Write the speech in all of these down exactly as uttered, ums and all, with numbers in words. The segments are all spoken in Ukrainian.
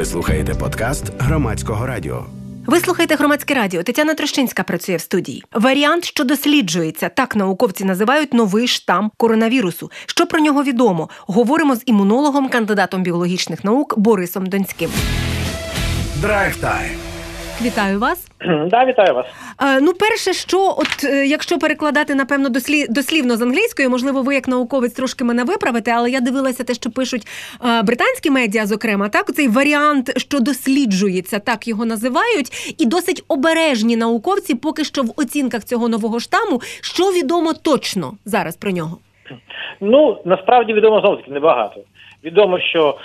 Ви слухаєте подкаст Громадського радіо. Ви слухаєте Громадське радіо. Тетяна Трощинська працює в студії. Варіант, що досліджується, так науковці називають новий штам коронавірусу. Що про нього відомо? Говоримо з імунологом, кандидатом біологічних наук Борисом Донським. Драйв-тайм. Вітаю вас. Да, вітаю вас. Е, ну, перше, що, от, е, якщо перекладати, напевно, дослі... дослівно з англійської, можливо, ви як науковець трошки мене виправите, але я дивилася те, що пишуть е, британські медіа, зокрема, так, цей варіант, що досліджується, так його називають, і досить обережні науковці поки що в оцінках цього нового штаму. Що відомо точно зараз про нього? Ну, насправді відомо, знову таки, небагато. Відомо, що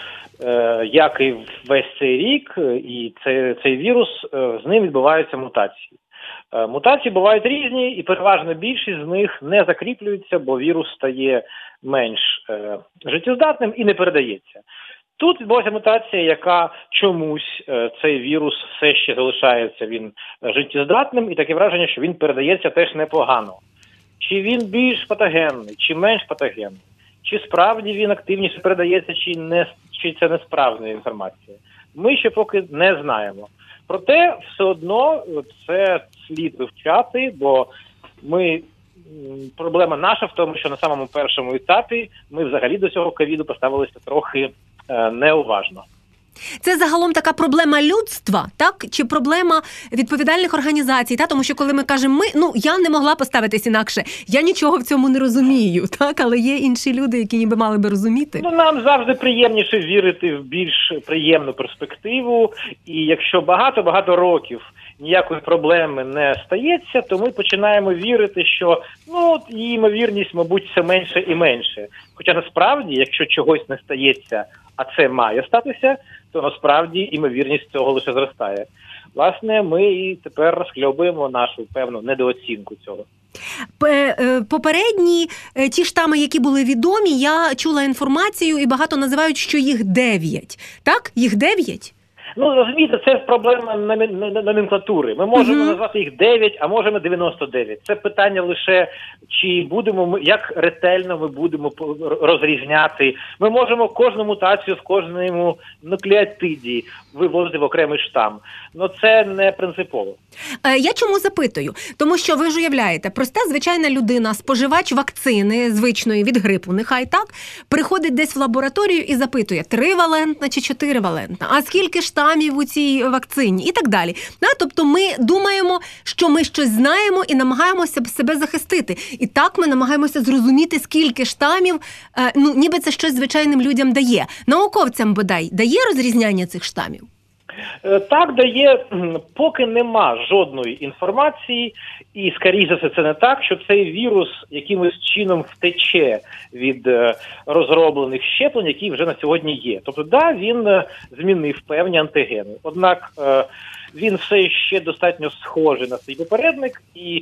як і весь цей рік, і цей, цей вірус, з ним відбуваються мутації. Мутації бувають різні, і переважно більшість з них не закріплюються, бо вірус стає менш е, життєздатним і не передається. Тут відбулася мутація, яка чомусь е, цей вірус все ще залишається він життєздатним, і таке враження, що він передається теж непогано. Чи він більш патогенний, чи менш патогенний, чи справді він активніше передається, чи не чи це не справжня інформація. Ми ще поки не знаємо. Проте все одно це слід вивчати, бо ми проблема наша в тому, що на самому першому етапі ми взагалі до цього ковіду поставилися трохи е, неуважно. Це загалом така проблема людства, так? Чи проблема відповідальних організацій? Та? Тому що коли ми кажемо ми, ну, я не могла поставитись інакше. Я нічого в цьому не розумію, так? Але є інші люди, які ніби мали би розуміти. Ну, нам завжди приємніше вірити в більш приємну перспективу. І якщо багато-багато років ніякої проблеми не стається, то ми починаємо вірити, що ну, її ймовірність, мабуть, все менше і менше. Хоча насправді, якщо чогось не стається, а це має статися, то насправді ймовірність цього лише зростає. Власне, ми і тепер розхльобуємо нашу певну недооцінку цього. Попередні ті штами, які були відомі, я чула інформацію і багато називають, що їх дев'ять. Так? Їх дев'ять? Ну, розумієте, це проблема номенклатури. Ми можемо uh-huh. назвати їх дев'ять, а можемо дев'яносто дев'ять. Це питання лише, чи будемо ми, як ретельно ми будемо розрізняти. Ми можемо кожну мутацію в кожному нуклеотиді вивозити в окремий штам. Ну, це не принципово. Я чому запитую? Тому що ви ж уявляєте, проста звичайна людина, споживач вакцини звичної від грипу, нехай так, приходить десь в лабораторію і запитує, тривалентна чи чотиривалентна, а скільки штамів у цій вакцині і так далі. Тобто ми думаємо, що ми щось знаємо і намагаємося себе захистити. І так ми намагаємося зрозуміти, скільки штамів, ну, ніби це щось звичайним людям дає. Науковцям, бодай, дає розрізняння цих штамів? Так, дає, поки нема жодної інформації, і, скоріше за все, це не так, що цей вірус якимось чином втече від розроблених щеплень, які вже на сьогодні є. Тобто, да, він змінив певні антигени. Однак він все ще достатньо схожий на свій попередник, і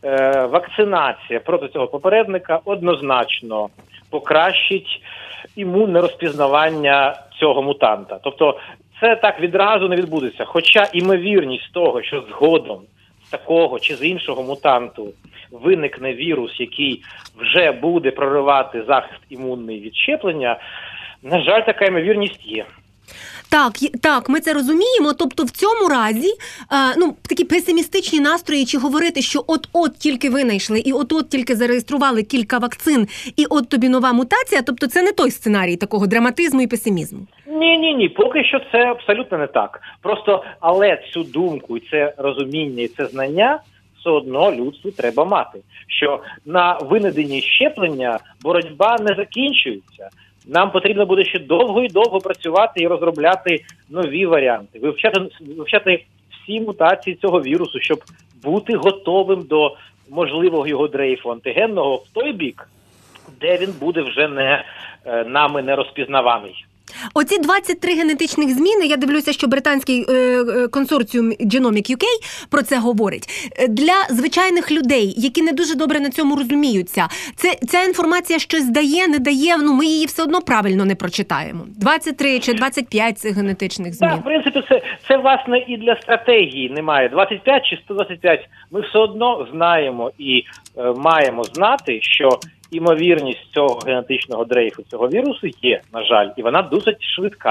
вакцинація проти цього попередника однозначно покращить імунне розпізнавання цього мутанта. Тобто, це так відразу не відбудеться. Хоча імовірність того, що згодом з такого чи з іншого мутанту виникне вірус, який вже буде проривати захист імунний від щеплення, на жаль, така ймовірність є. Так, так, ми це розуміємо. Тобто в цьому разі, е, ну, такі песимістичні настрої, чи говорити, що от-от тільки винайшли, і от-от тільки зареєстрували кілька вакцин, і от тобі нова мутація, тобто це не той сценарій такого драматизму і песимізму? Ні-ні-ні, поки що це абсолютно не так. Просто, але цю думку, і це розуміння, і це знання все одно людству треба мати. Що на винайденні щеплення боротьба не закінчується. Нам потрібно буде ще довго і довго працювати і розробляти нові варіанти, вивчати, вивчати всі мутації цього вірусу, щоб бути готовим до можливого його дрейфу антигенного в той бік, де він буде вже не нами не розпізнаваний. Оці двадцять три генетичних зміни, я дивлюся, що британський е, консорціум Genomic ю кей про це говорить. Для звичайних людей, які не дуже добре на цьому розуміються, це, ця інформація щось дає, не дає, ну ми її все одно правильно не прочитаємо. двадцять три чи двадцять п'ять цих генетичних змін. Так, в принципі, це, це власне і для стратегії немає. двадцять п'ять чи сто двадцять п'ять ми все одно знаємо і е, маємо знати, що імовірність цього генетичного дрейфу, цього вірусу є, на жаль, і вона досить швидка.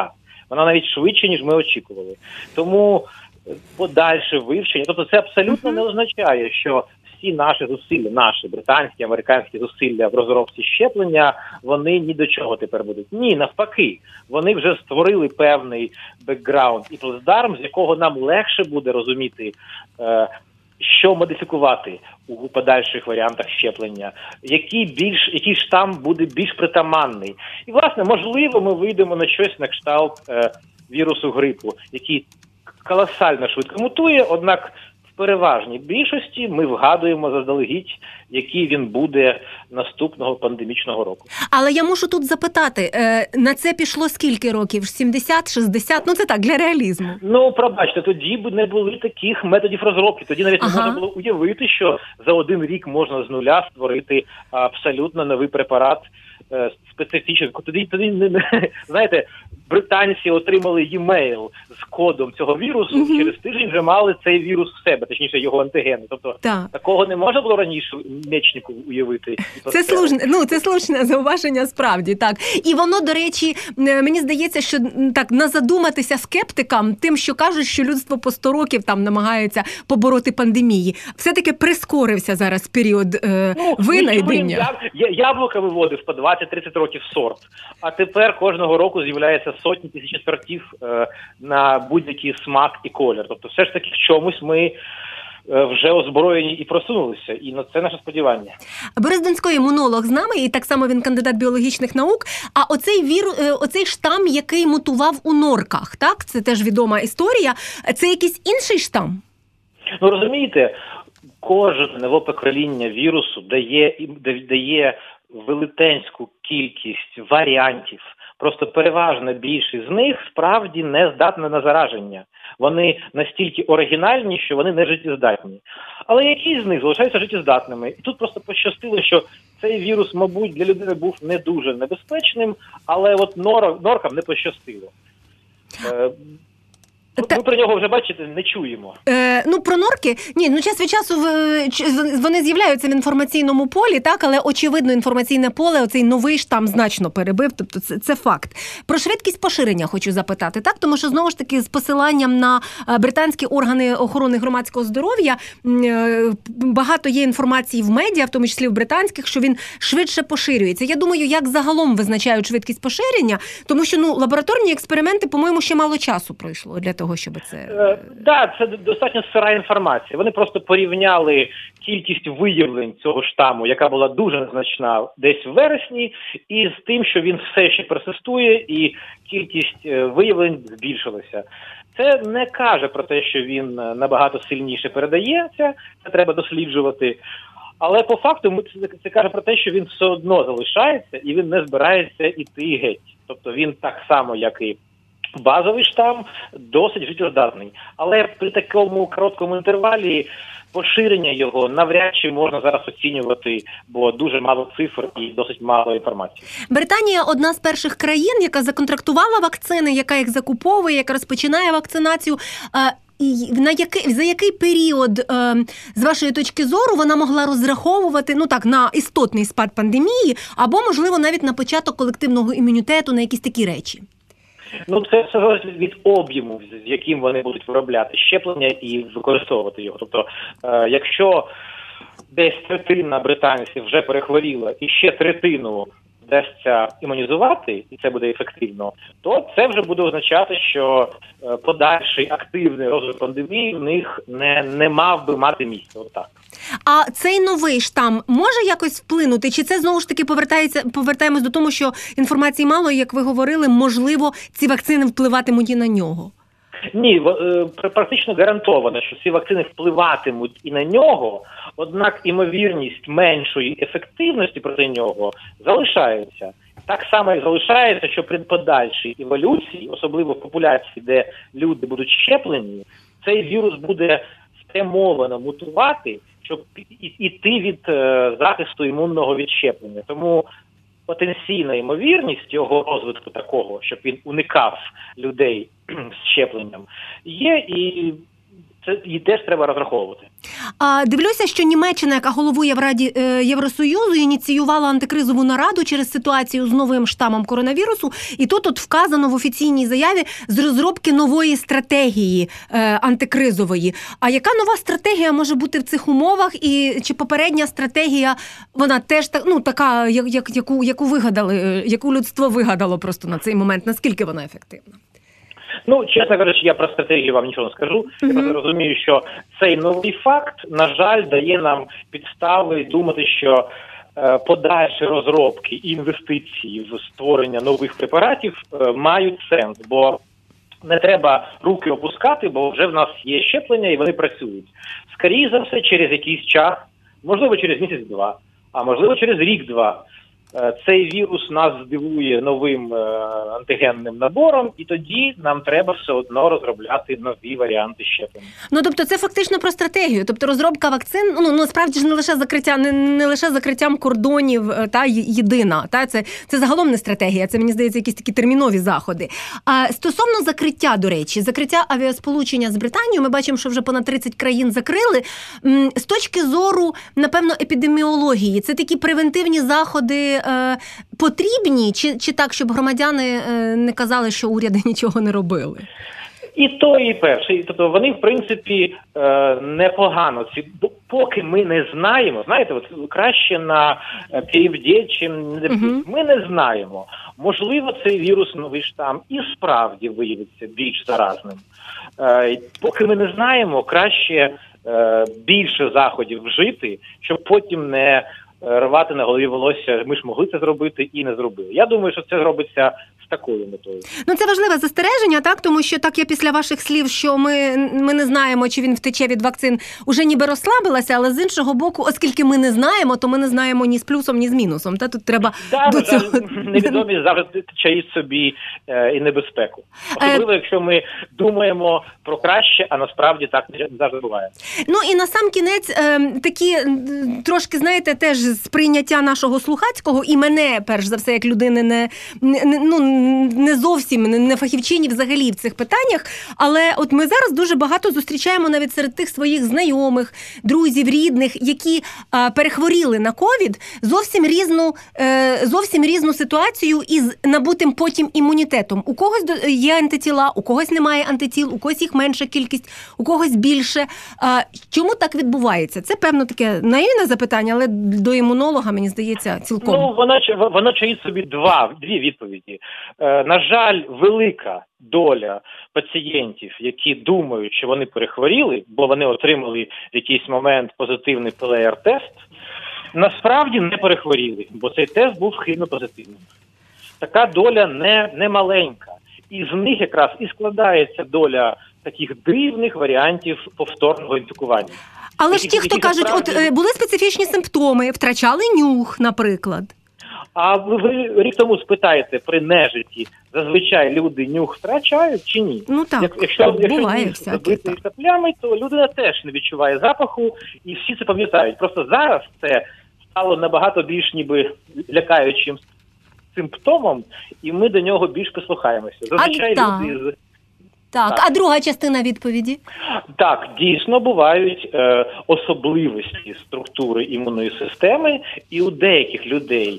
Вона навіть швидше, ніж ми очікували. Тому подальше вивчення, тобто це абсолютно не означає, що всі наші зусилля, наші британські, американські зусилля в розробці щеплення, вони ні до чого тепер будуть. Ні, навпаки, вони вже створили певний бекграунд і плацдарм, з якого нам легше буде розуміти, е, що модифікувати у подальших варіантах щеплення, який більш, який штам буде більш притаманний. І, власне, можливо, ми вийдемо на щось на кшталт е, вірусу грипу, який колосально швидко мутує, однак в переважній більшості ми вгадуємо заздалегідь, який він буде наступного пандемічного року. Але я мушу тут запитати, на це пішло скільки років? сімдесят, шістдесят? Ну це так, для реалізму. Ну, пробачте, тоді б не було таких методів розробки. Тоді навіть ага. не можна було уявити, що за один рік можна з нуля створити абсолютно новий препарат специфічний. Тоді, тоді не, не, знаєте, британці отримали e-mail з кодом цього вірусу, угу. через тиждень вже мали цей вірус в себе, точніше його антигени. Тобто так. такого не можна було раніше Мечнику уявити. Це слушне, ну це слушне зауваження справді, так. І воно, до речі, мені здається, що так назадуматися скептикам тим, що кажуть, що людство по сто років там намагається побороти пандемії. Все-таки прискорився зараз період е, ну, винайдення. Я, яблука виводив по двадцять-тридцять років сорт, а тепер кожного року з'являється сотні тисяч сортів е, на будь-який смак і колір. Тобто все ж таки в чомусь ми вже озброєні і просунулися, і на це наше сподівання. Борис Донський, імунолог з нами, і так само він кандидат біологічних наук. А оцей віру, оцей штам, який мутував у норках, так? Це теж відома історія. Це якийсь інший штам? Ну, розумієте, кожне нове покоління вірусу дає, дає велетенську кількість варіантів. Просто переважна більшість з них справді не здатна на зараження. Вони настільки оригінальні, що вони не життєздатні. Але якісь з них залишаються життєздатними. І тут просто пощастило, що цей вірус, мабуть, для людини був не дуже небезпечним, але от нор, норкам не пощастило. Е, Ми про нього вже, бачите, не чуємо. Е, ну, про норки? Ні, ну час від часу в, вони з'являються в інформаційному полі, так, але очевидно інформаційне поле оцей новий штам значно перебив, тобто це, це факт. Про швидкість поширення хочу запитати, так, тому що знову ж таки з посиланням на британські органи охорони громадського здоров'я багато є інформації в медіа, в тому числі в британських, що він швидше поширюється. Я думаю, як загалом визначають швидкість поширення, тому що, ну, лабораторні експерименти, по-моєму, ще мало часу пройшло для того, щоб це... Так, да, це достатньо сира інформація. Вони просто порівняли кількість виявлень цього штаму, яка була дуже незначна десь в вересні, і з тим, що він все ще персистує, і кількість виявлень збільшилася. Це не каже про те, що він набагато сильніше передається, це треба досліджувати. Але по факту це, це каже про те, що він все одно залишається, і він не збирається іти геть. Тобто він так само, як і базовий штам, досить життєздатний. Але при такому короткому інтервалі поширення його навряд чи можна зараз оцінювати, бо дуже мало цифр і досить мало інформації. Британія – одна з перших країн, яка законтрактувала вакцини, яка їх закуповує, яка розпочинає вакцинацію. І на який, за який період, е, з вашої точки зору, вона могла розраховувати, ну так, на істотний спад пандемії, або, можливо, навіть на початок колективного імунітету, на якісь такі речі? Ну, це все залежить від об'єму, з яким вони будуть виробляти щеплення і використовувати його. Тобто, е, якщо десь третина британців вже перехворіла і ще третину вдасться імунізувати, і це буде ефективно, то це вже буде означати, що е, подальший активний розвиток пандемії в них не, не мав би мати місця. Отак. А цей новий штам може якось вплинути? Чи це знову ж таки повертається, повертаємось до того, що інформації мало, і, як ви говорили, можливо, ці вакцини впливатимуть і на нього? Ні, практично гарантовано, що ці вакцини впливатимуть і на нього, однак імовірність меншої ефективності проти нього залишається. Так само і залишається, що при подальшій еволюції, особливо в популяції, де люди будуть щеплені, цей вірус буде спрямовано мутувати, щоб іти від захисту імунного від щеплення. Тому потенційна ймовірність його розвитку такого, щоб він уникав людей з щепленням, є, і це її теж треба розраховувати. А, дивлюся, що Німеччина, яка головує в Раді е, Євросоюзу, ініціювала антикризову нараду через ситуацію з новим штамом коронавірусу. І тут от вказано в офіційній заяві з розробки нової стратегії е, антикризової. А яка нова стратегія може бути в цих умовах? І чи попередня стратегія, вона теж так, ну, така, як, як, яку, яку вигадали, яку людство вигадало просто на цей момент? Наскільки вона ефективна? Ну, чесно кажучи, я про стратегію вам нічого не скажу. Mm-hmm. Я просто розумію, що цей новий факт, на жаль, дає нам підстави думати, що е, подальші розробки і інвестиції в створення нових препаратів е, мають сенс, бо не треба руки опускати, бо вже в нас є щеплення і вони працюють. Скоріше за все, через якийсь час, можливо, через місяць-два, а можливо, через рік-два. Цей вірус нас здивує новим е, антигенним набором, і тоді нам треба все одно розробляти нові варіанти щеплення. Ну, тобто це фактично про стратегію. Тобто розробка вакцин, ну, насправді ж не лише закриття, не, не лише закриттям кордонів, та єдина. Та це, це загалом не стратегія, це, мені здається, якісь такі термінові заходи. А стосовно закриття, до речі, закриття авіасполучення з Британією, ми бачимо, що вже понад тридцять країн закрили. З точки зору, напевно, епідеміології, це такі превентивні заходи потрібні, чи, чи так, щоб громадяни не казали, що уряди нічого не робили? І то, і перше. Тобто вони, в принципі, непогано. Поки ми не знаємо, знаєте, от краще на південь, чим не uh-huh. Ми не знаємо. Можливо, цей вірус, новий штам, і справді виявиться більш заразним. Поки ми не знаємо, краще більше заходів вжити, щоб потім не рвати на голові волосся, ми ж могли це зробити і не зробили. Я думаю, що це робиться з такою метою. Ну, це важливе застереження, так? Тому що так я після ваших слів, що ми, ми не знаємо, чи він втече від вакцин, уже ніби розслабилася, але з іншого боку, оскільки ми не знаємо, то ми не знаємо ні з плюсом, ні з мінусом. Та тут треба да, до цього... Невідомі завжди чають собі е, і небезпеку. Особливо, е... якщо ми думаємо про краще, а насправді так не завжди буває. Ну, і на сам кінець е, такі трошки, знаєте, теж сприйняття нашого слухацького і мене, перш за все, як людини не, не, ну, не зовсім не фахівчині взагалі в цих питаннях, але от ми зараз дуже багато зустрічаємо навіть серед тих своїх знайомих, друзів, рідних, які а, перехворіли на ковід, зовсім різну, е, зовсім різну ситуацію із набутим потім імунітетом. У когось є антитіла, у когось немає антитіл, у когось їх менша кількість, у когось більше. А, чому так відбувається? Це, певно, таке наївне запитання, але до імунолога, мені здається, цілком. Ну, вона, вона чаїть собі два, дві відповіді. Е, на жаль, велика доля пацієнтів, які думають, що вони перехворіли, бо вони отримали в якийсь момент позитивний пе ел ар-тест, насправді не перехворіли, бо цей тест був хибно позитивним. Така доля не, не маленька. І з них якраз і складається доля таких дивних варіантів повторного інфікування. Але ж ті, хто кажуть, от були специфічні симптоми, втрачали нюх, наприклад. А ви рік тому спитаєте, при нежиті зазвичай люди нюх втрачають чи ні? Ну так, Як, якщо, буває якщо забитий соплями, то людина теж не відчуває запаху, і всі це пам'ятають. Просто зараз це стало набагато більш ніби лякаючим симптомом, і ми до нього більш прислухаємося. Зазвичай а, люди з Так, так, а друга частина відповіді? Так, дійсно бувають е, особливості структури імунної системи, і у деяких людей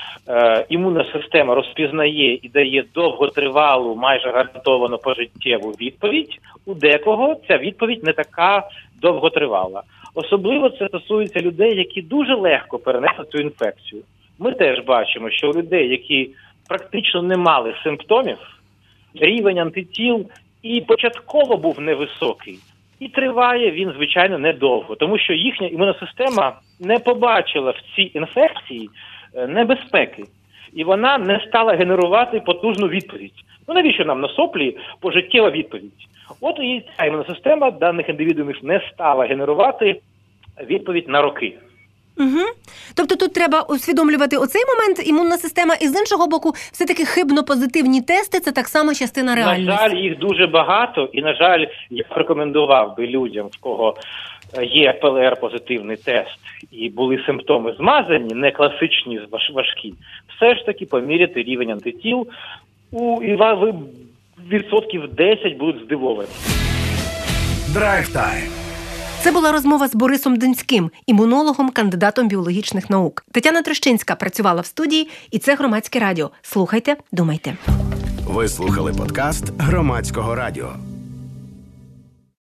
е, імунна система розпізнає і дає довготривалу, майже гарантовану пожиттєву відповідь, у декого ця відповідь не така довготривала. Особливо це стосується людей, які дуже легко перенесли цю інфекцію. Ми теж бачимо, що у людей, які практично не мали симптомів, рівень антитіл і початково був невисокий. І триває він, звичайно, недовго, тому що їхня імунна система не побачила в цій інфекції небезпеки. І вона не стала генерувати потужну відповідь. Ну навіщо нам на соплі пожиттєва відповідь? От і ця імунна система даних індивідуумів не стала генерувати відповідь на роки. Угу. Тобто тут треба усвідомлювати оцей момент, імунна система, і з іншого боку, все-таки хибно-позитивні тести – це так само частина реальності. На жаль, їх дуже багато, і, на жаль, я рекомендував би людям, в кого є пе ел ар-позитивний тест і були симптоми змазані, не класичні, важкі, все ж таки поміряти рівень антитіл, у, і ви відсотків десять будуть здивовані. Драйв Тайм. Це була розмова з Борисом Донським, імунологом, кандидатом біологічних наук. Тетяна Трощинська працювала в студії, і це Громадське радіо. Слухайте, думайте. Ви слухали подкаст Громадського радіо.